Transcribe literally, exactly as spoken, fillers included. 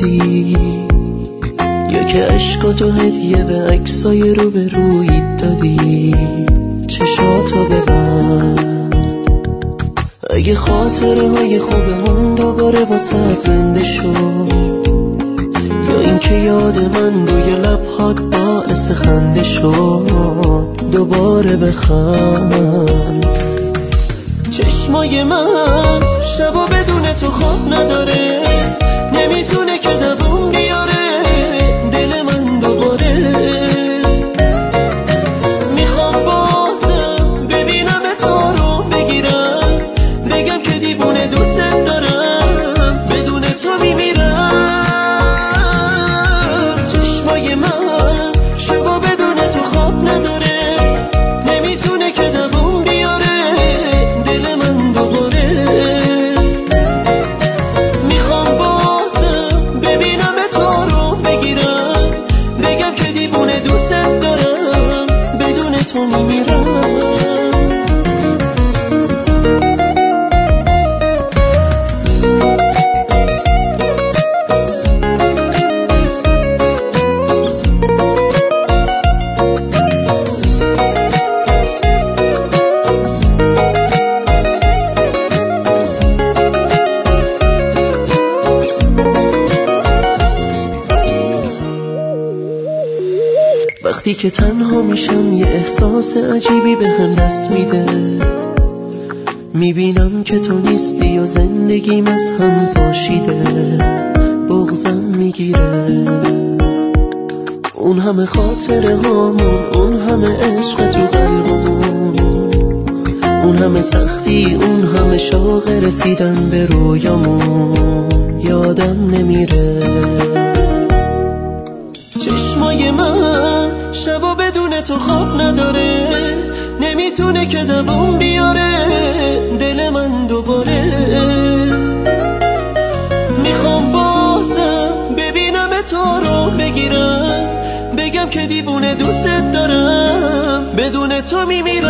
دادی یا که عشقاتو هدیه به عکسای رو به روی دادی. چشاتو ببند اگه خاطره های خوبمون دوباره واسه زنده شد، یا اینکه یاد من روی لبهات باعث خنده شد. دوباره بخند. چشمای من شبا بدون تو خواب نداره، نمیتونه که دووم بیاره دل من دوباره. میخوام بازم ببینم تو رو بگیرم، بگم که دیوونه دوست دارم، بدون تو میمیرم. چشمای من شبا بدون تو خواب نداره، نمیتونه که دووم بیاره دل من دوباره. میخوام بازم ببینم تو رو بگیرم، بگم که دیوونه دوست دارم، بدون تو میمیرم. وقتی که تنها میشم یه احساس عجیبی به هم دست میده، میبینم که تو نیستی و زندگیم از هم پاشیده. بغضم میگیره، اون همه خاطره هامون، اون همه عشق تو قلبمون، اون همه سختی، اون همه شوق رسیدن به رویامون، یادم نمیره. چشمای من شبا بدون تو خواب نداره، نمیتونه که دووم بیاره دل من دوباره. میخوام بازم ببینم تو رو بگیرم، بگم که دیوونه دوست دارم، بدون تو میمیرم.